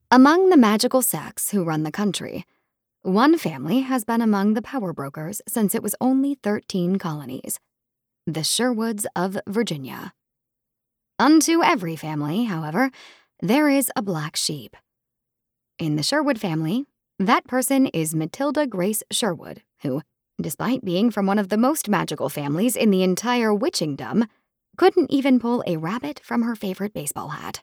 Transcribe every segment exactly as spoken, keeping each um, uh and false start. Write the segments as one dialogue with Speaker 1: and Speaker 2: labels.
Speaker 1: Among the magical sects who run the country, one family has been among the power brokers since it was only thirteen colonies, the Sherwoods of Virginia. Unto every family, however, there is a black sheep. In the Sherwood family, that person is Matilda Grace Sherwood, who, despite being from one of the most magical families in the entire witchingdom, couldn't even pull a rabbit from her favorite baseball hat.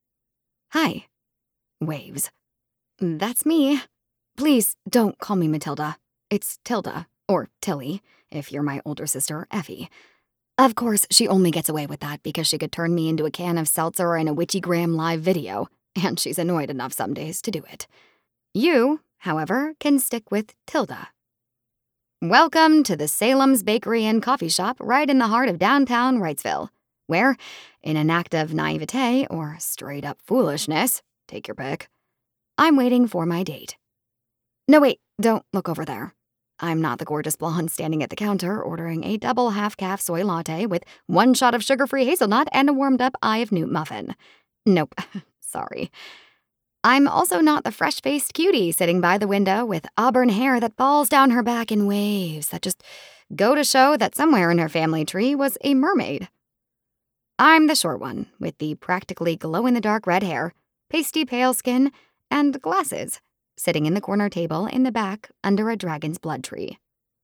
Speaker 1: Hi. Waves. That's me. Please don't call me Matilda. It's Tilda, or Tilly, if you're my older sister, Effie. Of course, she only gets away with that because she could turn me into a can of seltzer in a Witchygram live video, and she's annoyed enough some days to do it. You, however, can stick with Tilda. Welcome to the Salem's Bakery and Coffee Shop right in the heart of downtown Wrightsville, where, in an act of naivete or straight-up foolishness, take your pick, I'm waiting for my date. No, wait, don't look over there. I'm not the gorgeous blonde standing at the counter ordering a double half-calf soy latte with one shot of sugar-free hazelnut and a warmed-up Eye of Newt muffin. Nope, sorry. I'm also not the fresh-faced cutie sitting by the window with auburn hair that falls down her back in waves that just go to show that somewhere in her family tree was a mermaid. I'm the short one with the practically glow-in-the-dark red hair, pasty pale skin, and glasses, sitting in the corner table in the back under a dragon's blood tree.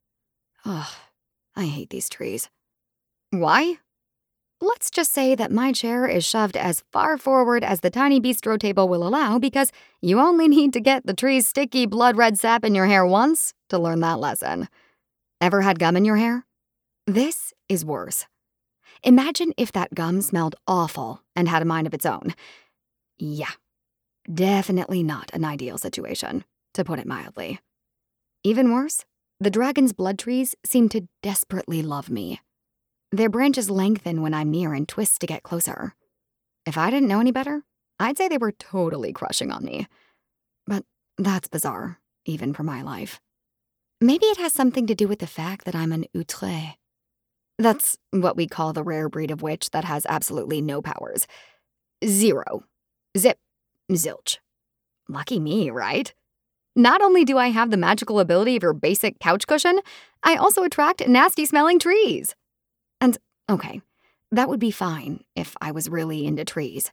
Speaker 1: Ugh, I hate these trees. Why? Let's just say that my chair is shoved as far forward as the tiny bistro table will allow because you only need to get the tree's sticky blood-red sap in your hair once to learn that lesson. Ever had gum in your hair? This is worse. Imagine if that gum smelled awful and had a mind of its own. Yeah, definitely not an ideal situation, to put it mildly. Even worse, the dragon's blood trees seem to desperately love me. Their branches lengthen when I'm near and twist to get closer. If I didn't know any better, I'd say they were totally crushing on me. But that's bizarre, even for my life. Maybe it has something to do with the fact that I'm an outre. That's what we call the rare breed of witch that has absolutely no powers. Zero. Zip. Zilch. Lucky me, right? Not only do I have the magical ability of your basic couch cushion, I also attract nasty-smelling trees. And, okay, that would be fine if I was really into trees.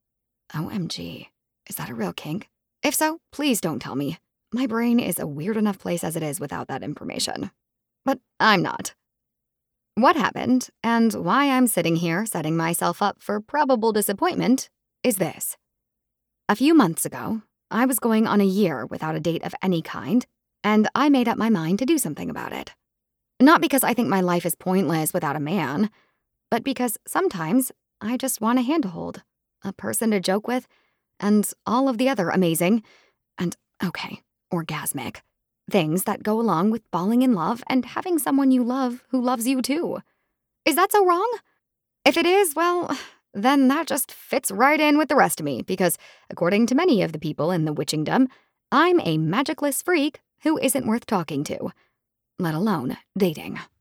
Speaker 1: O M G, is that a real kink? If so, please don't tell me. My brain is a weird enough place as it is without that information. But I'm not. What happened, and why I'm sitting here setting myself up for probable disappointment, is this. A few months ago, I was going on a year without a date of any kind, and I made up my mind to do something about it. Not because I think my life is pointless without a man, but because sometimes I just want a handhold, a person to joke with, and all of the other amazing, and, okay, orgasmic, things that go along with falling in love and having someone you love who loves you too. Is that so wrong? If it is, well, then that just fits right in with the rest of me because, according to many of the people in the witchingdom, I'm a magicless freak who isn't worth talking to, let alone dating.